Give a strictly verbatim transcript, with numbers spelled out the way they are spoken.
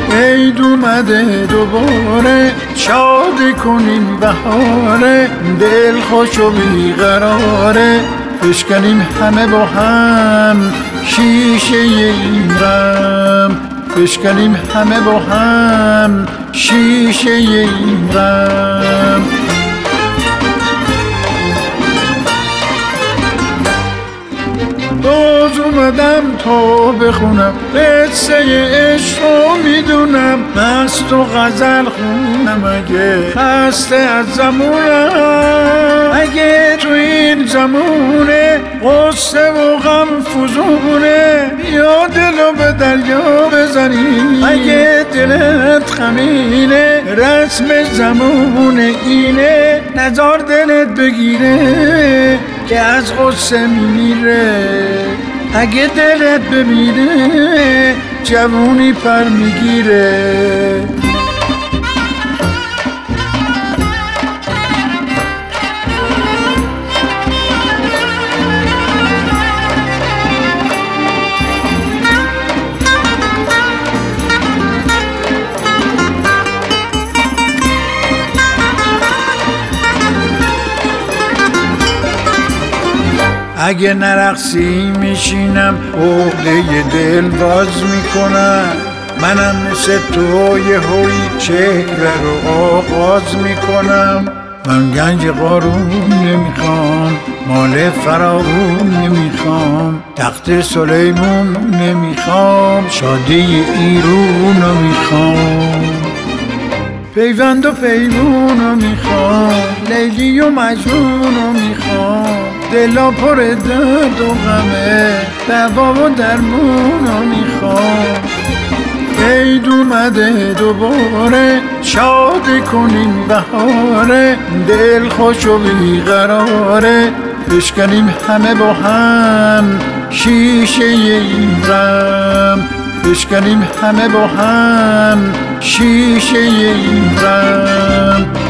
عید اومده دوباره، شاد کنیم بهاره، دل خوش و بیقراره، بشکنیم همه با هم شیشه این غم، بشکنیم همه با هم شیشه این غم. باز اومدم تا بخونم قصه عشق رو میدونم، مست و غزل خونم اگه خسته از زمونم، اگه تو این زمونه قصه و غم فزونه، یا دلو به دریا بزنی اگه دلت غمینه، رسم زمونه اینه نزار دلت بگیره که از غصه میمیره، اگه دلت بمیره جوونی پر میگیره. اگه نرقصی میشینم عقده دل باز میکنم، منم مثل تو یه هوی چهره رو آغاز میکنم، من گنج قارون نمیخوام، مال فراوون نمیخوام، تخت سلیمون نمیخوام، شادی ایرون رو میخوام، پیوند و پیمون رو میخوام، لیلی و مجنون رو میخوام، دلا پر درد و غمه، دوا و درمون رو میخوام. عید اومده دوباره، شاد کنیم بهاره، دل خوش و بیقراره، بشکنیم همه با هم شیشه این غم، بشکنیم همه با هم شیشه این غم.